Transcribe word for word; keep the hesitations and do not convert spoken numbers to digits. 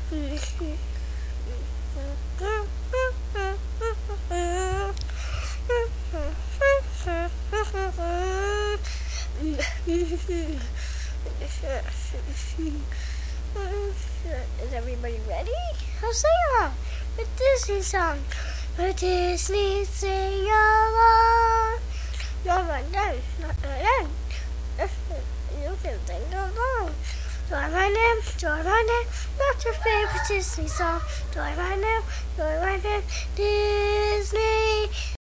Is everybody ready? I'll sing along. The Disney song. The Disney sing along. You're right now. Not right now. You can sing along. Join right now. Join right now. What's your favorite Disney song? Join right now. Join right now. Disney.